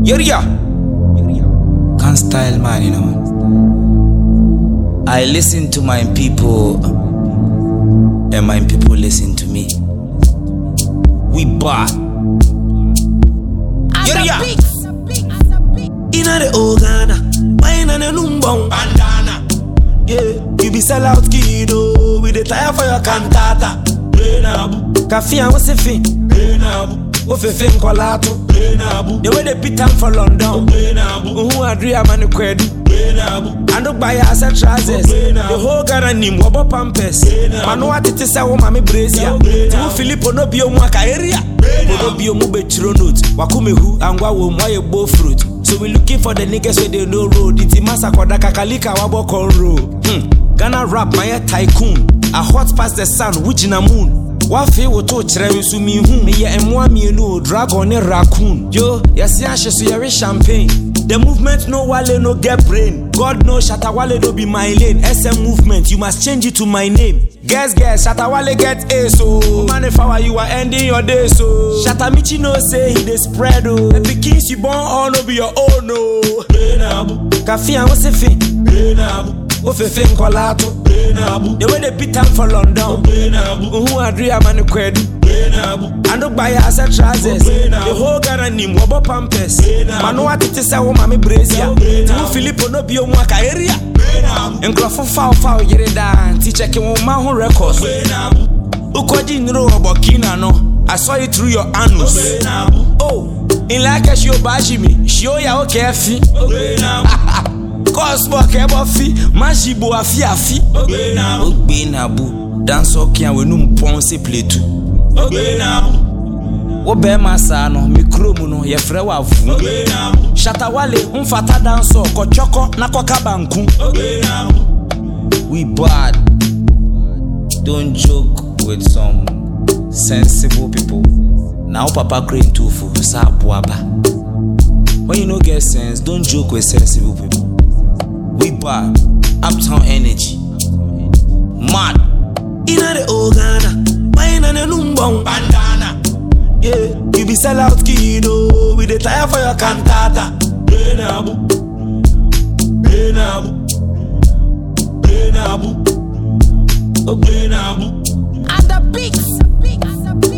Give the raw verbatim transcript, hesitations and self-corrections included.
Yoria. Can't style man, you know. I listen to my people, and my people listen to me. We bad. Yoria. Inna the Ogana, wine and a numbong bandana. Yeah, you be sell out kiddo with the tire for your cantata. Cafe and what's the thing? What's the thing called Lato? The way they pit for London. Who are three a man credit? I don't buy us a trousers. The whole Ghana name Wabo Pampers. Manoa it is a woman brazier. Two Filippo no bio mwaka area. No bio mube chronot. Wakume who and wawo moye bow fruit. So we looking for the niggas where they no road. It's massacre da kakalika wabo con road. Hmm. Ghana rap my tycoon. A hot past the sun, which in a moon. Wafe wo to chere so mi hu me ye emwa mienu dragon ne raccoon. Yo, yes ya she so yare champagne. The movement no wale no get brain. God knows Shatawale no be my lane. S M movement, you must change it to my name. Guess guess Shatawale get A so. Man if how you are ending your day so. Shatamichi no say he dey spread oh. The pickings you born all no be your own no. Cafe and what's the thing? Ofe fin kolato. The way they beat am for London. Who are three a man credit? I don't buy us a trousers. The whole Ghana name Wabo Pampers. Manoa it is a woman brazier. Two Filippo no bio mwaka area. And Crawford foul foul yere dan. Teacher can woman who records. Ukoji nro obokina no. I saw it through your anus. Oh, in like a show bashi me. Show ya okay fi. Cause for kebo fi. Mashibo afi afi. Ogbe na bu. Dance okay and we num pon se play too. Obe masano mikromu no ye frɛ wa vu. Shatawale umfata dance ko choko na ko kabanku. We bad. Don't joke with some sensible people. Now papa green too for sa boaba. When you no get sense, don't joke with sensible people. We bad. Uptown energy. Mad. Inna the Ogana, wine and a numbong bandana. Yeah, you be sell out kiddo with the tire for your cantata. Benabu, Benabu, Benabu, oh Benabu. At the beats.